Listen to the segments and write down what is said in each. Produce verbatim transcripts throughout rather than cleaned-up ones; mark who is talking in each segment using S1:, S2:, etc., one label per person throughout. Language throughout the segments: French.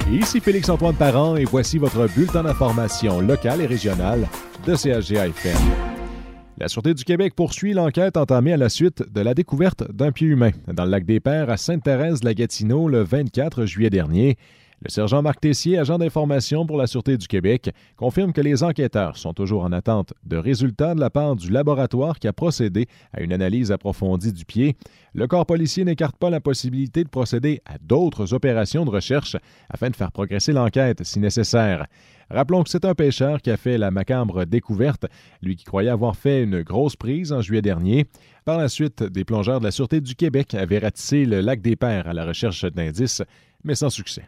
S1: Ici Félix-Antoine Parent et voici votre bulletin d'information locale et régionale de C H G A F M. La Sûreté du Québec poursuit l'enquête entamée à la suite de la découverte d'un pied humain dans le lac des Pères à Sainte-Thérèse-de-la-Gatineau le vingt-quatre juillet dernier. Le sergent Marc Tessier, agent d'information pour la Sûreté du Québec, confirme que les enquêteurs sont toujours en attente de résultats de la part du laboratoire qui a procédé à une analyse approfondie du pied. Le corps policier n'écarte pas la possibilité de procéder à d'autres opérations de recherche afin de faire progresser l'enquête si nécessaire. Rappelons que c'est un pêcheur qui a fait la macabre découverte, lui qui croyait avoir fait une grosse prise en juillet dernier. Par la suite, des plongeurs de la Sûreté du Québec avaient ratissé le lac des Pères à la recherche d'indices, mais sans succès.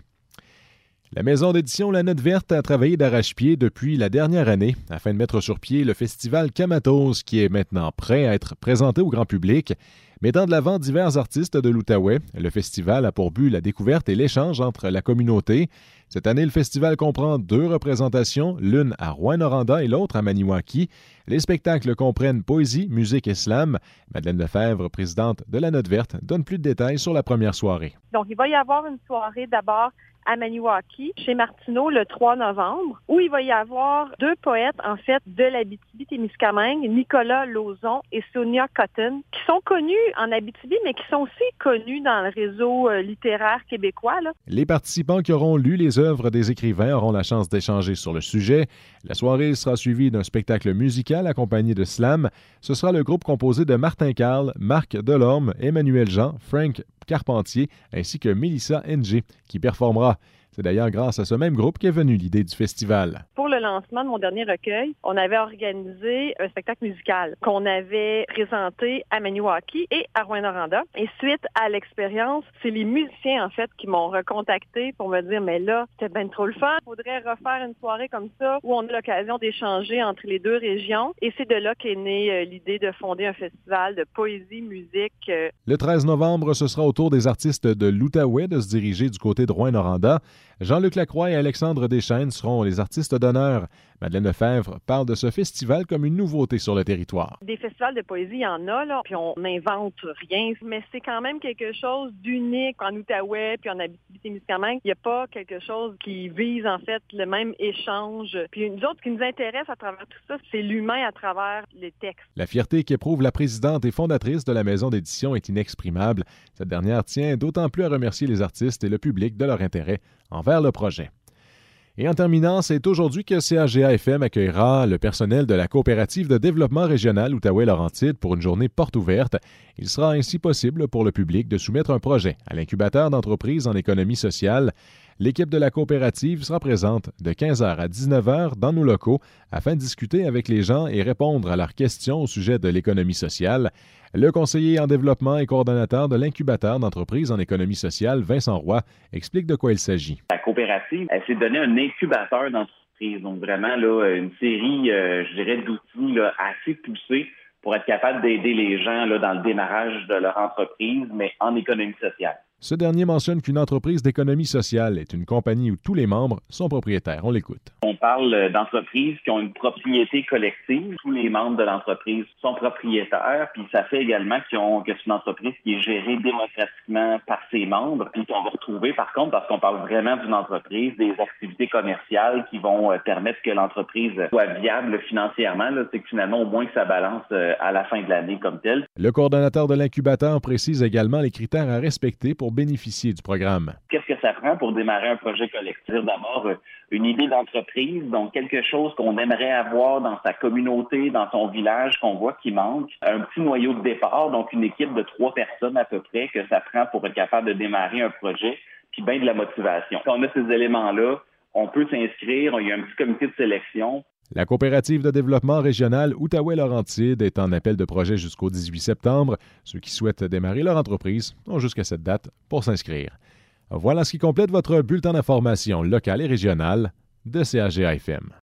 S1: La maison d'édition La Note Verte a travaillé d'arrache-pied depuis la dernière année afin de mettre sur pied le festival Kamatos qui est maintenant prêt à être présenté au grand public. Mettant de l'avant divers artistes de l'Outaouais, le festival a pour but la découverte et l'échange entre la communauté. Cette année, le festival comprend deux représentations, l'une à Rouyn-Noranda et l'autre à Maniwaki. Les spectacles comprennent poésie, musique et slam. Madeleine Lefebvre, présidente de La Note Verte, donne plus de détails sur la première soirée.
S2: Donc, il va y avoir une soirée d'abord à Maniwaki, chez Martineau, le trois novembre, où il va y avoir deux poètes, en fait, de l'Abitibi-Témiscamingue, Nicolas Lauzon et Sonia Cotton, qui sont connus en Abitibi, mais qui sont aussi connus dans le réseau euh, littéraire québécois, là.
S1: Les participants qui auront lu les œuvres des écrivains auront la chance d'échanger sur le sujet. La soirée sera suivie d'un spectacle musical accompagné de slam. Ce sera le groupe composé de Martin Carl, Marc Delorme, Emmanuel Jean, Frank Carpentier ainsi que Mélissa N G qui performera. C'est d'ailleurs grâce à ce même groupe qu'est venue l'idée du festival.
S2: Pour le lancement de mon dernier recueil, on avait organisé un spectacle musical qu'on avait présenté à Maniwaki et à Rouyn-Noranda. Et suite à l'expérience, c'est les musiciens, en fait, qui m'ont recontacté pour me dire « Mais là, c'était bien trop le fun. Il faudrait refaire une soirée comme ça où on a l'occasion d'échanger entre les deux régions. » Et c'est de là qu'est née euh, l'idée de fonder un festival de poésie, musique. Euh...
S1: Le treize novembre, ce sera au tour des artistes de l'Outaouais de se diriger du côté de Rouyn-Noranda. Jean-Luc Lacroix et Alexandre Deschênes seront les artistes d'honneur. Madeleine Lefebvre parle de ce festival comme une nouveauté sur le territoire.
S2: Des festivals de poésie, il y en a, là, puis on n'invente rien, mais c'est quand même quelque chose d'unique en Outaouais puis en Abitibi-Témiscamingue. Il n'y a pas quelque chose qui vise, en fait, le même échange. Puis nous autres, ce qui nous intéresse à travers tout ça, c'est l'humain à travers les textes.
S1: La fierté qu'éprouve la présidente et fondatrice de la maison d'édition est inexprimable. Cette dernière tient d'autant plus à remercier les artistes et le public de leur intérêt envers le projet. Et en terminant, c'est aujourd'hui que C H G A F M accueillera le personnel de la coopérative de développement régional Outaouais-Laurentides pour une journée porte ouverte. Il sera ainsi possible pour le public de soumettre un projet à l'incubateur d'entreprises en économie sociale. L'équipe de la coopérative sera présente de quinze heures à dix-neuf heures dans nos locaux afin de discuter avec les gens et répondre à leurs questions au sujet de l'économie sociale. Le conseiller en développement et coordonnateur de l'incubateur d'entreprises en économie sociale, Vincent Roy, explique de quoi il s'agit.
S3: La coopérative, elle s'est donné un incubateur d'entreprise, donc vraiment là, une série, euh, je dirais, d'outils là, assez poussés pour être capable d'aider les gens là, dans le démarrage de leur entreprise, mais en économie sociale.
S1: Ce dernier mentionne qu'une entreprise d'économie sociale est une compagnie où tous les membres sont propriétaires. On l'écoute.
S3: On parle d'entreprises qui ont une propriété collective. Tous les membres de l'entreprise sont propriétaires, puis ça fait également qu'ils ont, que c'est une entreprise qui est gérée démocratiquement par ses membres. Puis on va retrouver, par contre, parce qu'on parle vraiment d'une entreprise, des activités commerciales qui vont permettre que l'entreprise soit viable financièrement. Là, c'est que finalement, au moins que ça balance à la fin de l'année comme tel.
S1: Le coordonnateur de l'incubateur précise également les critères à respecter pour bénéficier du programme.
S3: Qu'est-ce que ça prend pour démarrer un projet collectif? D'abord, une idée d'entreprise, donc quelque chose qu'on aimerait avoir dans sa communauté, dans son village, qu'on voit qui manque. Un petit noyau de départ, donc une équipe de trois personnes à peu près que ça prend pour être capable de démarrer un projet, puis bien de la motivation. Quand on a ces éléments-là, on peut s'inscrire, il y a un petit comité de sélection.
S1: La coopérative de développement régional Outaouais-Laurentides est en appel de projet jusqu'au dix-huit septembre. Ceux qui souhaitent démarrer leur entreprise ont jusqu'à cette date pour s'inscrire. Voilà ce qui complète votre bulletin d'information locale et régionale de C H G A F M.